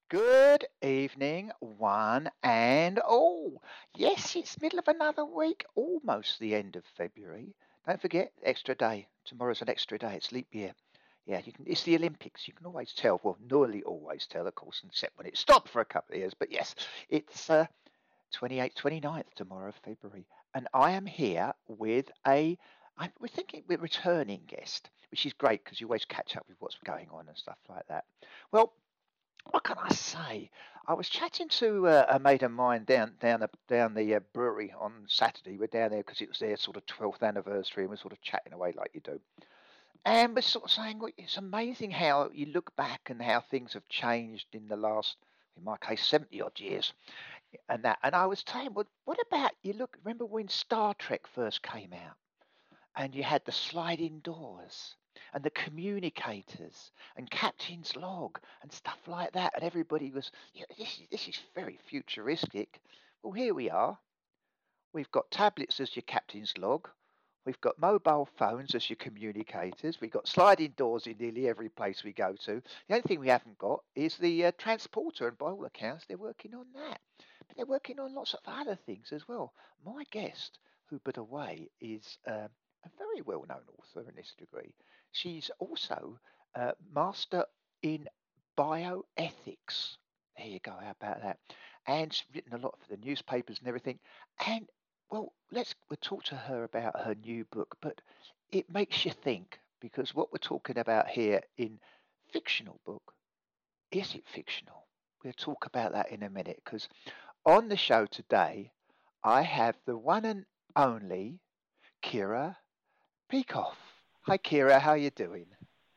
Good evening, one and all. Yes, it's middle of another week, almost the end of February. Don't forget, extra day. Tomorrow's an extra day. It's leap year. Yeah, it's the Olympics. You can always tell. Well, nearly always tell, of course, except when it stopped for a couple of years. But yes, it's 28th, 29th tomorrow, February. And I am here with we're thinking we're returning guest, which is great because you always catch up with what's going on and stuff like that. Well, what can I say? I was chatting to a mate of mine down the brewery on Saturday. We're down there because it was their sort of 12th anniversary, and we're sort of chatting away like you do. And we're sort of saying, well, it's amazing how you look back and how things have changed in the last, in my case, 70 odd years, and that. And I was saying, well, what about you look? Remember when Star Trek first came out? And you had the sliding doors and the communicators and captain's log and stuff like that, and everybody was, this is very futuristic. Well, here we are. We've got tablets as your captain's log. We've got mobile phones as your communicators. We've got sliding doors in nearly every place we go to. The only thing we haven't got is the transporter, and by all accounts, they're working on that. But they're working on lots of other things as well. My guest, who but away, is a very well-known author in this degree. She's also master in bioethics. There you go. How about that? And she's written a lot for the newspapers and everything. And well, we'll talk to her about her new book, but it makes you think because what we're talking about here in fictional book, is it fictional? We'll talk about that in a minute because on the show today, I have the one and only Kira Peikoff. Hi, Kira. How you doing?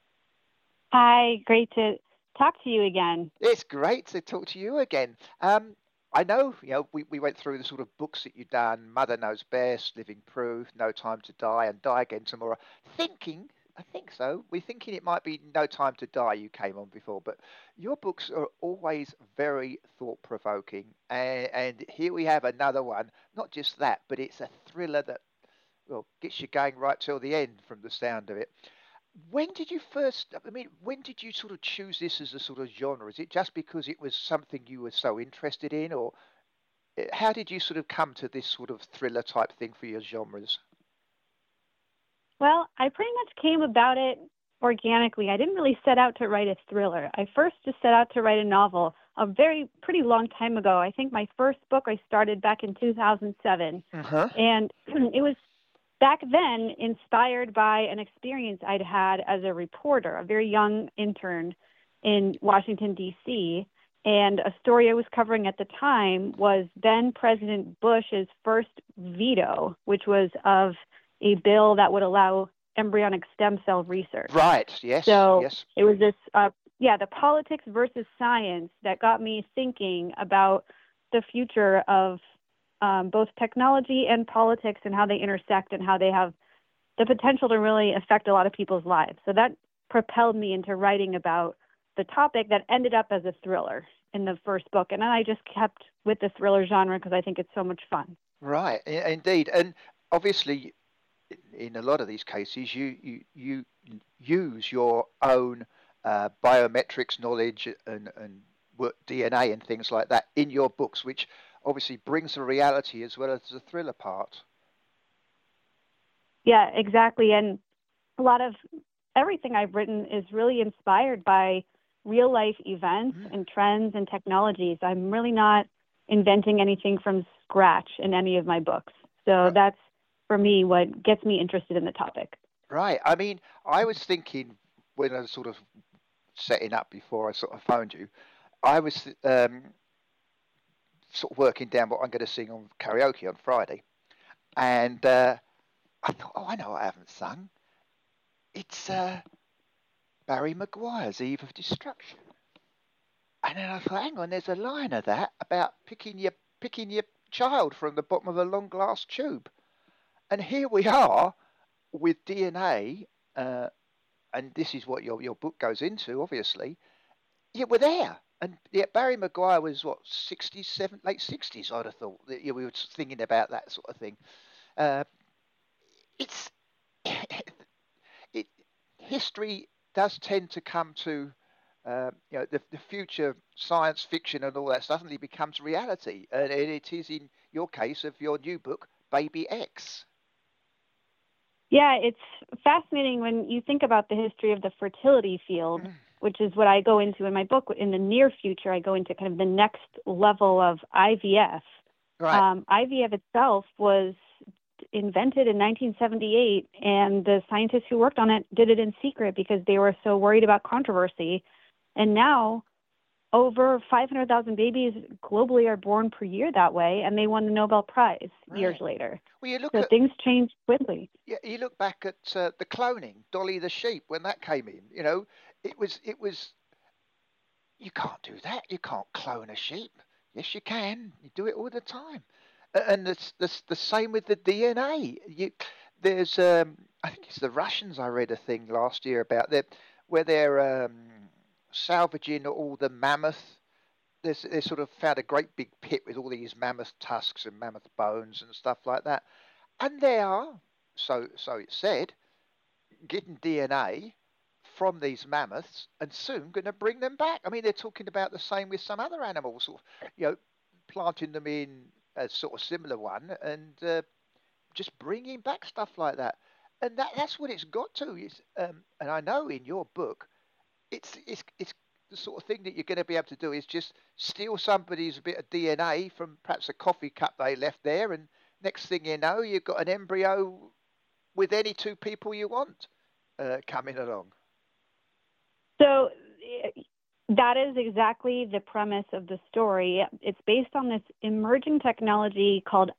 Hi, great to talk to you again. It's great to talk to you again. I know, we went through the sort of books that you've done, Mother Knows Best, Living Proof, No Time to Die, and Die Again Tomorrow. I think so. We're thinking it might be No Time to Die you came on before, but your books are always very thought-provoking. And here we have another one. Not just that, but it's a thriller that, well, gets you going right till the end from the sound of it. When did you first, I mean, when did you sort of choose this as a sort of genre? Is it just because it was something you were so interested in, or how did you sort of come to this sort of thriller type thing for your genres? Well, I pretty much came about it organically. I didn't really set out to write a thriller. I first just set out to write a novel a very pretty long time ago. I think my first book I started back in 2007, Uh-huh. and it was back then inspired by an experience I'd had as a reporter, a very young intern in Washington, D.C. And a story I was covering at the time was then President Bush's first veto, which was of a bill that would allow embryonic stem cell research. Right. Yes. So Yes. it was this, the politics versus science that got me thinking about the future of both technology and politics and how they intersect and how they have the potential to really affect a lot of people's lives. So that propelled me into writing about the topic that ended up as a thriller in the first book. And then I just kept with the thriller genre because I think it's so much fun. Right. Indeed. And obviously, in a lot of these cases, you use your own biometrics knowledge and DNA and things like that in your books, which obviously brings the reality as well as the thriller part. Yeah, exactly. And a lot of everything I've written is really inspired by real life events Mm. and trends and technologies. I'm really not inventing anything from scratch in any of my books. So Right. that's for me what gets me interested in the topic. Right. I mean, I was thinking when I was sort of setting up before I sort of phoned you, I was sort of working down what I'm going to sing on karaoke on Friday, and I thought, oh, I know what I haven't sung. It's Barry Maguire's Eve of Destruction. And then I thought, hang on, there's a line of that about picking your child from the bottom of a long glass tube. And here we are with DNA, and this is what your book goes into, obviously. Yeah, we're there. And yeah, Barry Maguire was what, 67, late 60s, I'd have thought. Yeah, we were thinking about that sort of thing. Uh, it's it, history does tend to come to The future science fiction and all that suddenly becomes reality, and it is in your case of your new book, Baby X. Yeah, it's fascinating when you think about the history of the fertility field, Mm. which is what I go into in my book. In the near future, I go into kind of the next level of IVF. Right. IVF itself was invented in 1978, and the scientists who worked on it did it in secret because they were so worried about controversy. And now over 500,000 babies globally are born per year that way, and they won the Nobel Prize years Right. later. Well, you look So at things change quickly. you look back at the cloning, Dolly the sheep, when that came in. It was you can't do that. You can't clone a sheep. Yes, you can. You do it all the time. And it's the same with the DNA. There's I think it's the Russians. I read a thing last year about that where they're salvaging all the mammoth. They sort of found a great big pit with all these mammoth tusks and mammoth bones and stuff like that. And they are, so it's said, getting DNA from these mammoths and soon going to bring them back. I mean, they're talking about the same with some other animals, sort of, planting them in a sort of similar one and just bringing back stuff like that. And that's what it's got to. And I know in your book, it's the sort of thing that you're going to be able to do is just steal somebody's bit of DNA from perhaps a coffee cup they left there, and next thing you know, you've got an embryo with any two people you want coming along. So that is exactly the premise of the story. It's based on this emerging technology called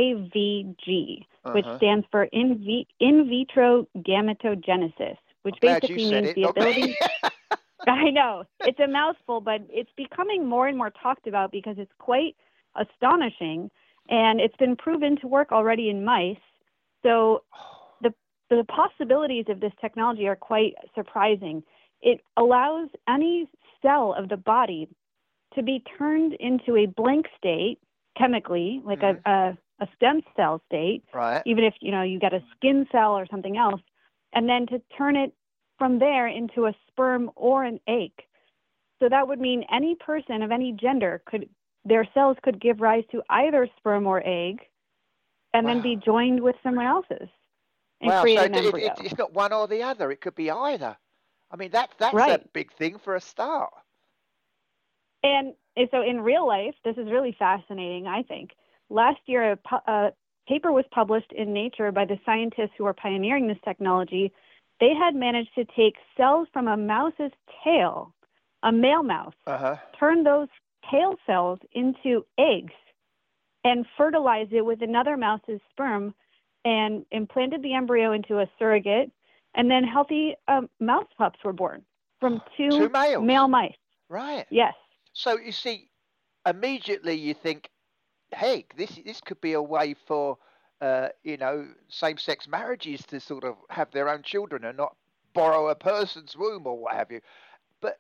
IVG, which Uh-huh. stands for in vitro gametogenesis, which I'm glad you basically said means it, the not me. ability. I know it's a mouthful, but it's becoming more and more talked about because it's quite astonishing, and it's been proven to work already in mice. So the the possibilities of this technology are quite surprising. It allows any cell of the body to be turned into a blank state chemically, like Hmm. a stem cell state, Right. even if you get a skin cell or something else, and then to turn it from there into a sperm or an egg. So that would mean any person of any gender their cells could give rise to either sperm or egg, and then be Wow. joined with someone else's and Wow. create So an embryo. it's not one or the other. It could be either. I mean, that's a Right. big thing for a start. And so in real life, this is really fascinating, I think. Last year, a paper was published in Nature by the scientists who are pioneering this technology. They had managed to take cells from a mouse's tail, a male mouse, Uh-huh. turn those tail cells into eggs and fertilize it with another mouse's sperm and implanted the embryo into a surrogate. And then healthy mouse pups were born from Two two male males. mice. Right. Yes. So you see, immediately you think, hey, this could be a way for same-sex marriages to sort of have their own children and not borrow a person's womb or what have you. But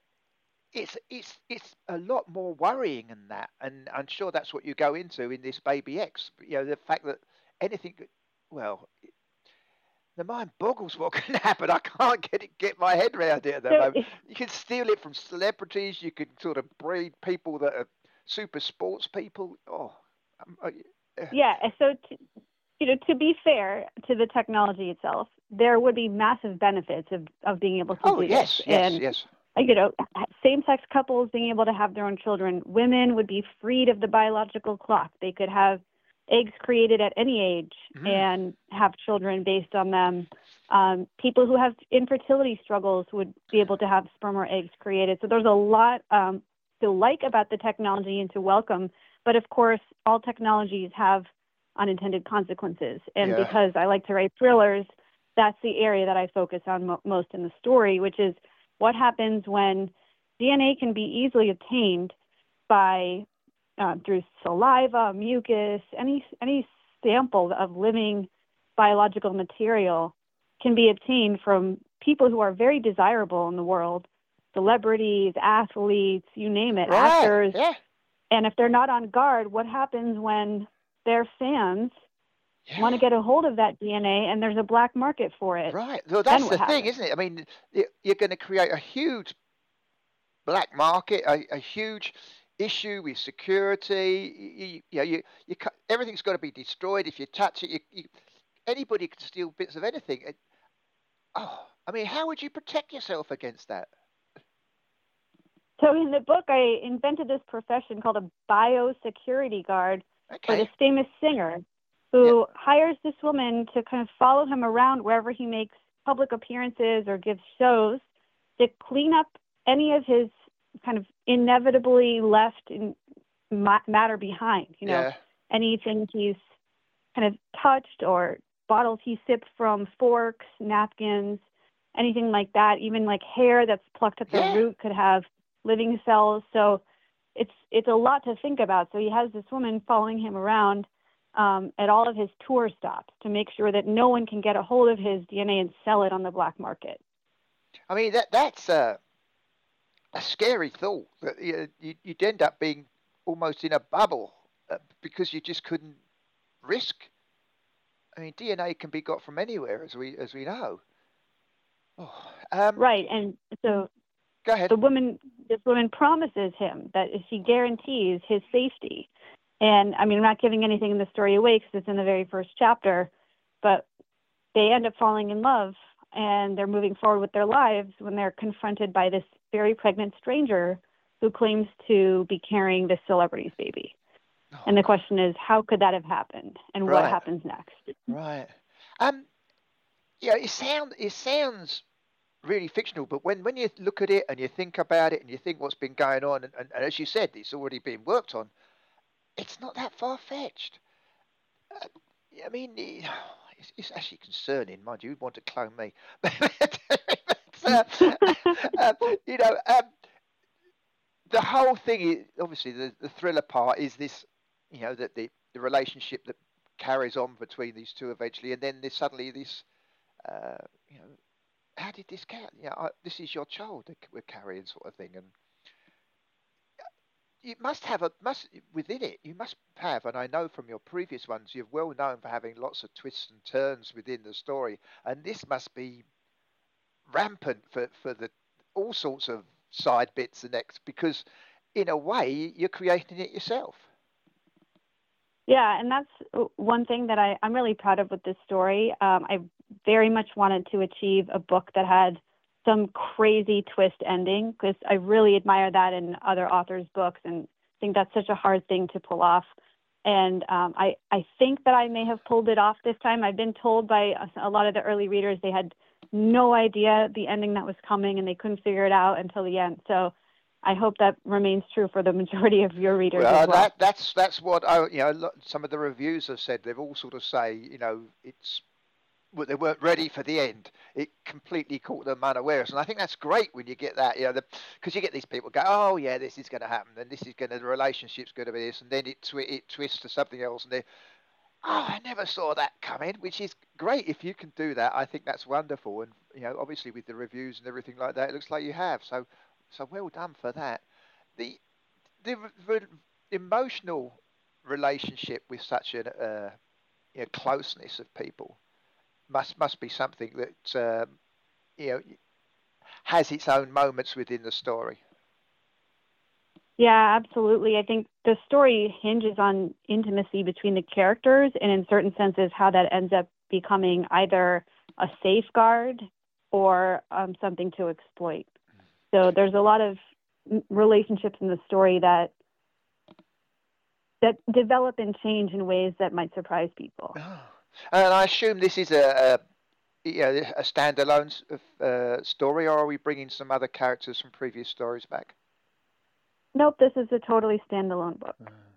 it's a lot more worrying than that, and I'm sure that's what you go into in this Baby X. The fact that anything, well, the mind boggles what can happen. I can't get my head around it at the So moment. You can steal it from celebrities. You can sort of breed people that are super sports people. Oh, yeah. yeah, so to be fair to the technology itself, there would be massive benefits of being able to Oh, do this. yes, yes, And yes. same-sex couples being able to have their own children, women would be freed of the biological clock. They could have eggs created at any age Mm. and have children based on them. People who have infertility struggles would be able to have sperm or eggs created. So there's a lot to like about the technology and to welcome. But of course, all technologies have unintended consequences. And Yeah. because I like to write thrillers, that's the area that I focus on most in the story, which is what happens when DNA can be easily obtained by through saliva, mucus, any sample of living biological material can be obtained from people who are very desirable in the world, celebrities, athletes, you name it, Right. actors. Yeah. And if they're not on guard, what happens when their fans want Yeah. to get a hold of that DNA and there's a black market for it? Right. Well, Then that's what the thing, happens? isn't it? I mean, you're going to create a huge black market, a huge issue with security. Everything's got to be destroyed. If you touch it, anybody can steal bits of anything. Oh, I mean, how would you protect yourself against that? So in the book, I invented this profession called a biosecurity guard for Okay. this famous singer Yeah. who hires this woman to kind of follow him around wherever he makes public appearances or gives shows to clean up any of his kind of inevitably left in matter behind, Yeah. anything he's kind of touched or bottles he sipped from, forks, napkins, anything like that. Even like hair that's plucked at the Yeah. root could have living cells. So it's a lot to think about. So he has this woman following him around at all of his tour stops to make sure that no one can get a hold of his DNA and sell it on the black market. I mean, that's a scary thought that you'd end up being almost in a bubble because you just couldn't risk. I mean, DNA can be got from anywhere, as we know. Oh, Right. And so go ahead. this woman promises him that she guarantees his safety. And I mean, I'm not giving anything in the story away because it's in the very first chapter, but they end up falling in love and they're moving forward with their lives when they're confronted by this very pregnant stranger who claims to be carrying this celebrity's baby. Oh, And the question is, how could that have happened and what right, happens next? right. Um, yeah, it sounds really fictional, but when you look at it and you think about it and you think what's been going on, and as you said, it's already been worked on, it's not that far fetched. Uh, I mean, it's actually concerning, mind you. You'd want to clone me, but, uh, uh, you know, the whole thing is obviously the thriller part is this, that the relationship that carries on between these two eventually, and then there's suddenly this, uh, you know, how did this cat? This is your child that we're carrying, sort of thing, and you must have must within it. You must have, and I know from your previous ones, you're well known for having lots of twists and turns within the story, and this must be rampant for the all sorts of side bits and X because, in a way, you're creating it yourself. Yeah, and that's one thing that I'm really proud of with this story. I very much wanted to achieve a book that had some crazy twist ending because I really admire that in other authors' books and think that's such a hard thing to pull off. And I think that I may have pulled it off this time. I've been told by a lot of the early readers they had no idea the ending that was coming and they couldn't figure it out until the end. So I hope that remains true for the majority of your readers as well. That's what some of the reviews have said. They've all sort of say, it's well, they weren't ready for the end. It completely caught them unawares, and I think that's great when you get that, because you get these people go, oh yeah, this is going to happen, and the relationship's going to be this, and then it twists to something else, and they, oh, I never saw that coming, which is great if you can do that. I think that's wonderful, and obviously with the reviews and everything like that, it looks like you have. So well done for that. The the emotional relationship with such a closeness of people must be something that you know has its own moments within the story. Yeah, absolutely. I think the story hinges on intimacy between the characters, and in certain senses, how that ends up becoming either a safeguard or something to exploit. So there's a lot of relationships in the story that develop and change in ways that might surprise people. And I assume this is a standalone story, or are we bringing some other characters from previous stories back? Nope, this is a totally standalone book.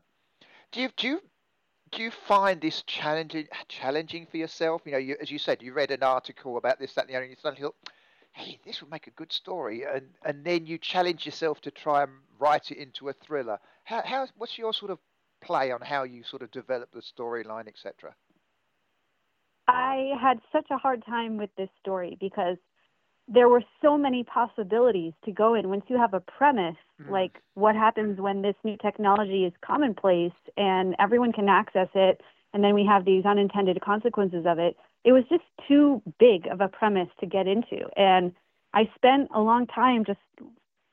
Do you find this challenging for yourself? As you said, you read an article about this, that, and the other, and you suddenly thought, hey, this would make a good story, and then you challenge yourself to try and write it into a thriller. What's your sort of play on how you sort of develop the storyline, etc.? I had such a hard time with this story because there were so many possibilities to go in. Once you have a premise, like what happens when this new technology is commonplace and everyone can access it, and then we have these unintended consequences of it, it was just too big of a premise to get into. And I spent a long time just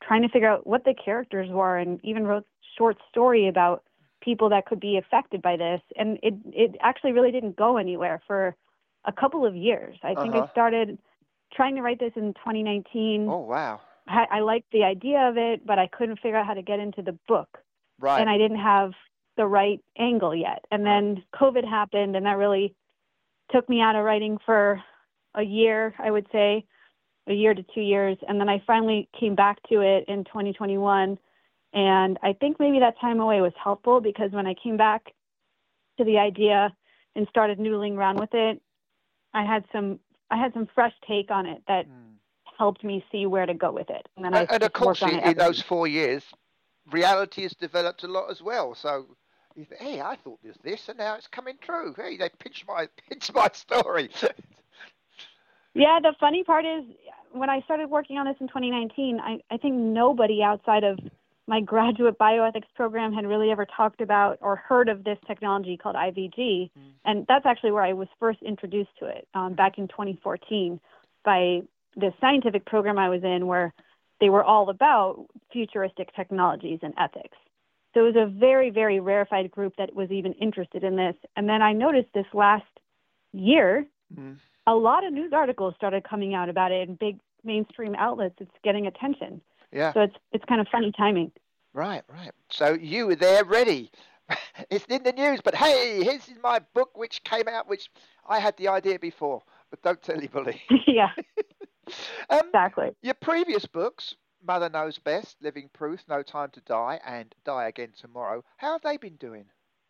trying to figure out what the characters were, and even wrote short story about people that could be affected by this. And it actually really didn't go anywhere for a couple of years. I think I started trying to write this in 2019. Oh, wow. I liked the idea of it, but I couldn't figure out how to get into the book. Right. And I didn't have the right angle yet. And then COVID happened, and that really took me out of writing for a year, I would say, a year to 2 years. And then I finally came back to it in 2021. And I think maybe that time away was helpful, because when I came back to the idea and started noodling around with it, I had some fresh take on it that helped me see where to go with it. And then and of course, in those 4 years, reality has developed a lot as well. So you think, hey, I thought there's this, and now it's coming true. Hey, they pinched my story. Yeah, the funny part is, when I started working on this in 2019, I think nobody outside of my graduate bioethics program had really ever talked about or heard of this technology called IVG. And that's actually where I was first introduced to it, back in 2014 by the scientific program I was in, where they were all about futuristic technologies and ethics. So it was a very, very rarefied group that was even interested in this. And then I noticed this last year, a lot of news articles started coming out about it in big mainstream outlets. It's getting attention. Yeah. So it's kind of funny timing. Right. So you were there ready. It's in the news, but hey, here's my book which came out, which I had the idea before, but don't tell anybody. Yeah. Exactly. Your previous books, Mother Knows Best, Living Proof, No Time to Die, and Die Again Tomorrow, how have they been doing?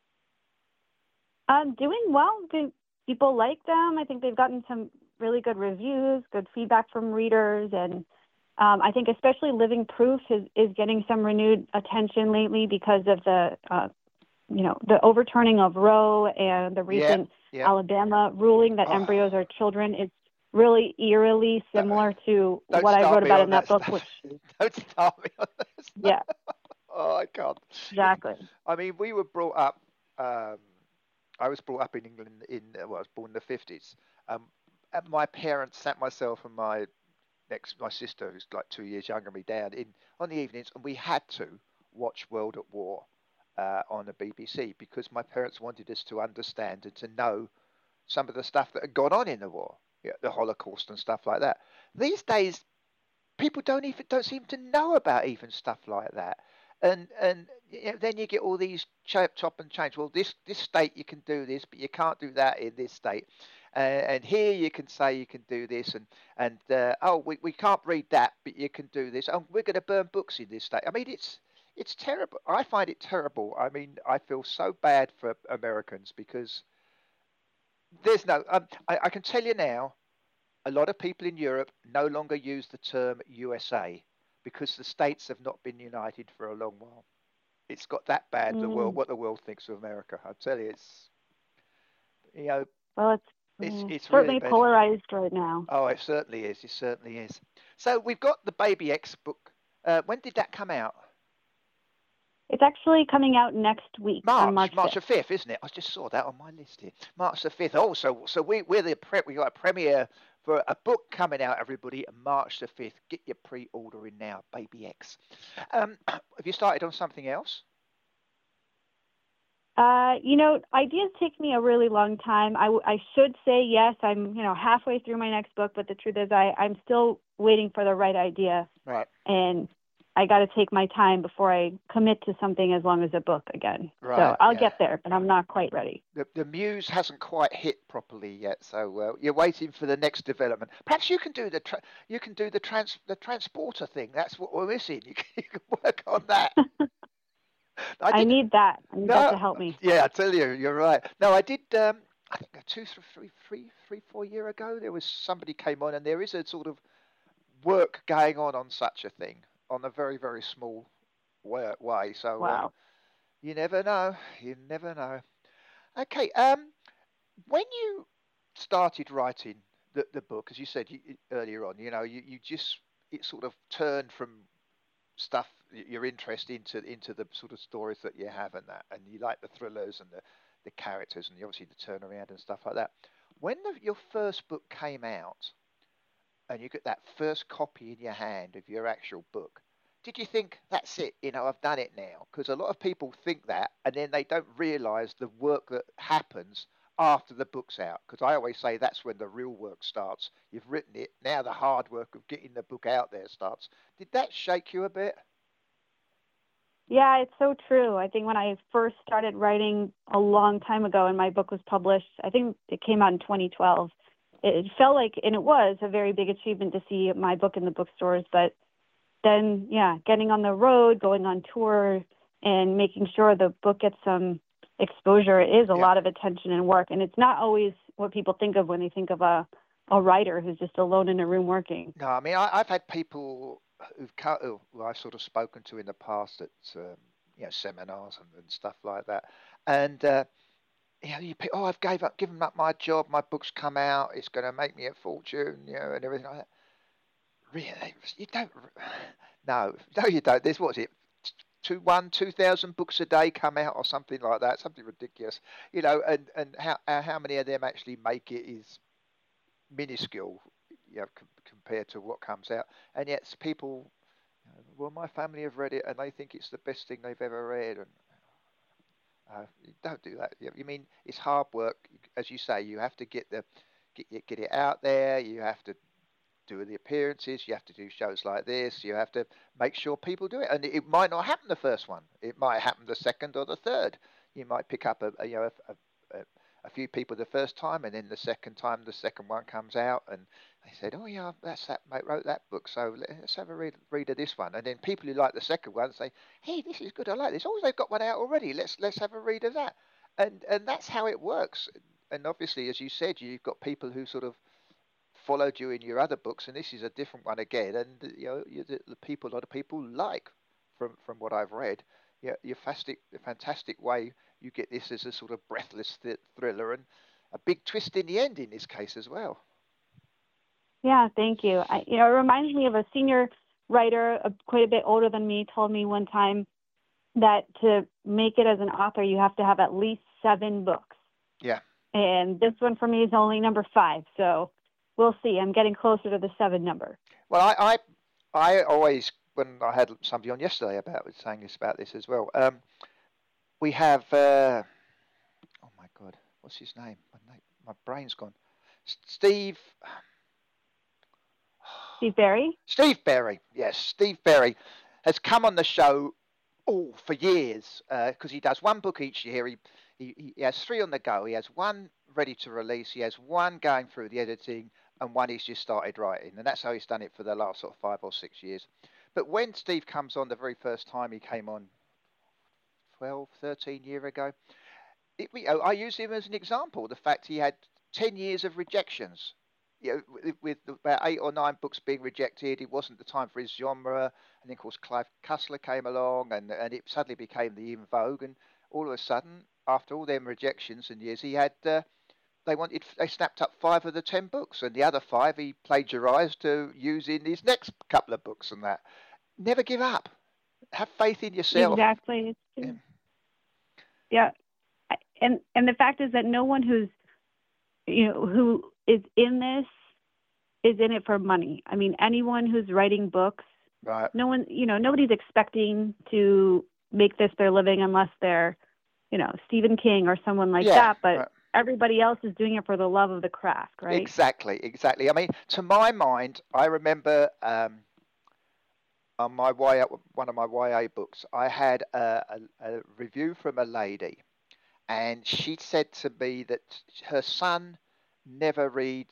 Doing well. People like them. I think they've gotten some really good reviews, good feedback from readers, and I think especially Living Proof is getting some renewed attention lately because of the the overturning of Roe and the recent Alabama ruling that embryos are children. It's really eerily similar to what I wrote about in that book. Don't start me on this. Yeah. Oh, I can't. Exactly. I mean, we were brought up. I was brought up in England I was born in the 50s. And my parents sat myself and my sister, who's like 2 years younger than me, down on the evenings, and we had to watch World at War on the BBC, because my parents wanted us to understand and to know some of the stuff that had gone on in the war, the Holocaust and stuff like that. These days, people don't seem to know about even stuff like that. And then you get all these chop and change. Well, this state you can do this, but you can't do that in this state. And here you can say you can do this, and we can't read that, but you can do this. Oh, we're going to burn books in this state. I mean, it's terrible. I find it terrible. I mean, I feel so bad for Americans, because there's no. I can tell you now, a lot of people in Europe no longer use the term USA, because the states have not been united for a long while. It's got that bad. The world, what the world thinks of America. I tell you, it's Well, it's certainly really bad. Polarized right now. Oh, it certainly is. It certainly is. So we've got the Baby X book. When did that come out? It's actually coming out next week, on March 5th. March the 5th, isn't it? I just saw that on my list here. March the 5th. Oh, so we got a premiere for a book coming out, everybody, March the 5th. Get your pre-ordering now, Baby X. Have you started on something else? Ideas take me a really long time. I should say yes. I'm halfway through my next book, but the truth is I'm still waiting for the right idea. Right. And I got to take my time before I commit to something as long as a book again. Right, so I'll get there, but I'm not quite ready. The muse hasn't quite hit properly yet, so you're waiting for the next development. Perhaps you can do the transporter thing. That's what we're missing. You can work on that. I need that. I need that to help me. Yeah, I tell you, you're right. No, I did. I think 4 years ago, there was somebody came on, and there is a sort of work going on such a thing on a very, very small way. So wow. You never know. You never know. Okay. When you started writing the book, as you said earlier on, it sort of turned from stuff your interest into the sort of stories that you have and that, and you like the thrillers and the characters and obviously the turnaround and stuff like that. When your first book came out and you get that first copy in your hand of your actual book, did you think that's it? I've done it now? Because a lot of people think that, and then they don't realise the work that happens after the book's out. Because I always say that's when the real work starts. You've written it, now the hard work of getting the book out there starts. Did that shake you a bit? Yeah, it's so true. I think when I first started writing a long time ago and my book was published, I think it came out in 2012. It felt like, and it was a very big achievement to see my book in the bookstores. But then, yeah, getting on the road, going on tour, and making sure the book gets some exposure is a Yeah. lot of attention and work. And it's not always what people think of when they think of a writer who's just alone in a room working. No, I mean, I've had people who I've sort of spoken to in the past at seminars and stuff like that, and I've given up my job, my book's come out, it's going to make me a fortune, and everything like that. Really, you don't. No, no, you don't. There's what's it? 2,000 books a day come out or something like that, something ridiculous, and how many of them actually make it is minuscule, compared to what comes out. And yet people, well, my family have read it and they think it's the best thing they've ever read. And you don't do that. You mean it's hard work, as you say. You have to get it out there. You have to do the appearances. You have to do shows like this. You have to make sure people do it. And it might not happen the first one. It might happen the second or the third. You might pick up a few people the first time, and then the second time the second one comes out, and they said, "Oh yeah, that's that mate wrote that book, so let's have a read of this one." And then people who like the second one say, "Hey, this is good. I like this. Oh, they've got one out already. Let's have a read of that." And that's how it works. And obviously, as you said, you've got people who sort of followed you in your other books, and this is a different one again. And the people, a lot of people like from what I've read. Yeah, the fantastic way you get this as a sort of breathless thriller, and a big twist in the end in this case as well. Yeah, thank you. It reminds me of a senior writer, quite a bit older than me, told me one time that to make it as an author, you have to have at least 7 books. Yeah. And this one for me is only number 5. So we'll see. I'm getting closer to the 7 number. Well, I always, when I had somebody on yesterday saying this about this as well. We have, oh my God, what's his name? My brain's gone. Steve. Steve Berry? Steve Berry, yes, Steve Berry has come on the show for years because he does one book each year. He has 3 on the go. He has one ready to release. He has one going through the editing, and one he's just started writing. And that's how he's done it for the last sort of 5 or 6 years. But when Steve comes on the very first time he came on 12, 13 years ago, I use him as an example. The fact he had 10 years of rejections. With about 8 or 9 books being rejected, it wasn't the time for his genre. And then, of course, Clive Cussler came along, and it suddenly became the in vogue. And all of a sudden, after all them rejections and years, he had they snapped up 5 of the 10 books, and the other 5 he plagiarised to use in his next couple of books. And that, never give up. Have faith in yourself. Exactly. Yeah. And the fact is that no one who is in this is in it for money. I mean, anyone who's writing books, right? No one, nobody's expecting to make this their living unless they're, Stephen King or someone like that. But right. Everybody else is doing it for the love of the craft, right? Exactly. I mean, to my mind, I remember on one of my YA books, I had a review from a lady, and she said to me that her son never read,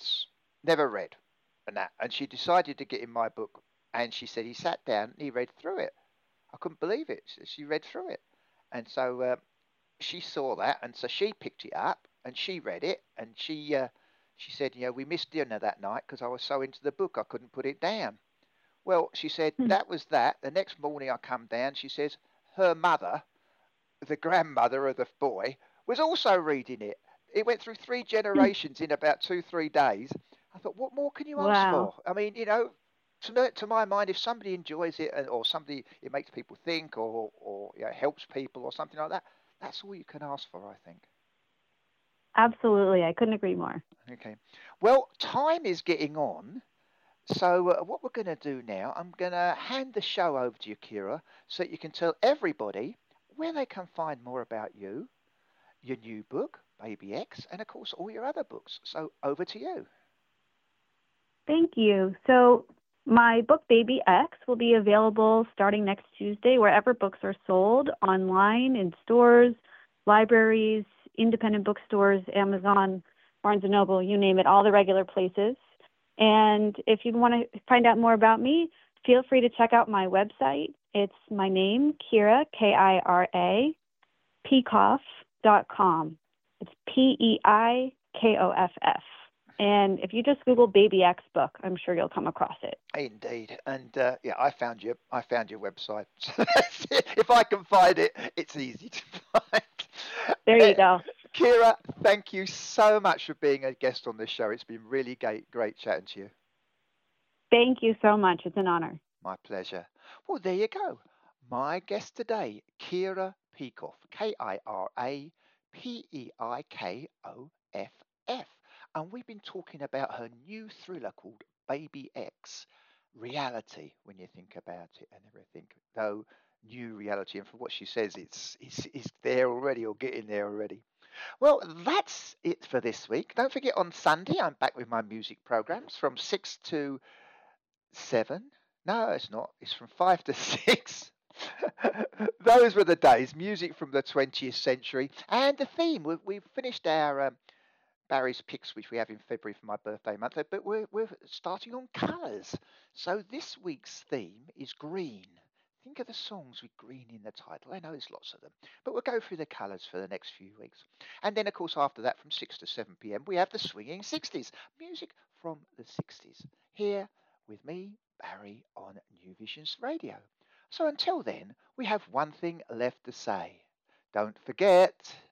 and she decided to get in my book, and she said he sat down and he read through it. I couldn't believe it. She read through it, and so she saw that, and so she picked it up and she read it, and she said, we missed dinner that night because I was so into the book I couldn't put it down. Well, she said that was that. The next morning I come down, she says her mother, the grandmother of the boy, was also reading it. It went through 3 generations in about 2-3 days. I thought, what more can you ask for? I mean, to my mind, if somebody enjoys it or somebody it makes people think or helps people or something like that, that's all you can ask for, I think. Absolutely, I couldn't agree more. Okay, well, time is getting on, So, what we're going to do now, I'm going to hand the show over to you, Kira, so that you can tell everybody where they can find more about you, your new book, Baby X, and of course, all your other books. So, over to you. Thank you. So my book, Baby X, will be available starting next Tuesday wherever books are sold, online, in stores, libraries, independent bookstores, Amazon, Barnes & Noble, you name it, all the regular places. And if you want to find out more about me, feel free to check out my website. It's my name, Kira, Kira, Peikoff.com. It's Peikoff. And if you just Google Baby X book, I'm sure you'll come across it. Indeed, and yeah, I found you. I found your website. So that's it. If I can find it, it's easy to find. There you go. Kira, thank you so much for being a guest on this show. It's been really great chatting to you. Thank you so much. It's an honor. My pleasure. Well, there you go. My guest today, Kira Peikoff, Kirapeikoff. And we've been talking about her new thriller called Baby X. Reality, when you think about it and everything. Though, new reality. And for what she says, it's there already or getting there already. Well, that's it for this week. Don't forget, on Sunday, I'm back with my music programs from 6 to 7. No, it's not. It's from 5 to 6. Those were the days. Music from the 20th century. And the theme, we've finished our Barry's Picks, which we have in February for my birthday month, but we're starting on colours. So this week's theme is green. Think of the songs with green in the title. I know there's lots of them, but we'll go through the colours for the next few weeks. And then, of course, after that, from 6 to 7 p.m., we have the swinging 60s, music from the 60s, here with me, Barry, on New Visions Radio. So until then, we have one thing left to say. Don't forget...